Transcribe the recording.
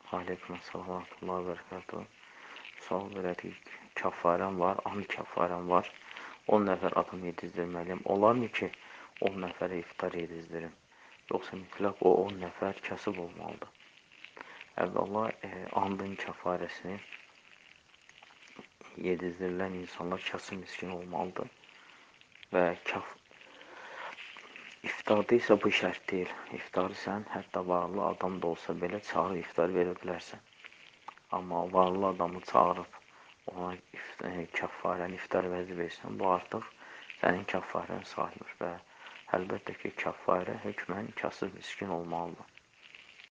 Aleyküm selam və rahmetullah və bərəkatuhu. Sual verədik. Kəffarəm var, and kəffarəm var. 10 nəfər adam yedizdirməliyəm. Olarmı ki, 10 nəfərə iftar yedizdirim? Yoxsa mütləq o 10 nəfər kasıb olmalıdır? Əvvəla, andın kəffarəsini yedizdirilən insanlar kasıb miskin olmalıdır. Və iftarda isə bu şərt deyil. İftarı sən hətta varlı adam da olsa belə çağırıb iftar verə bilərsən. Amma varlı adamı çağırıb ona kəffarəni iftar vəzi versən, bu artıq sənin kəffarən sayılır və əlbəttə ki, kəffarə hökmən kasıb miskin olmalıdır.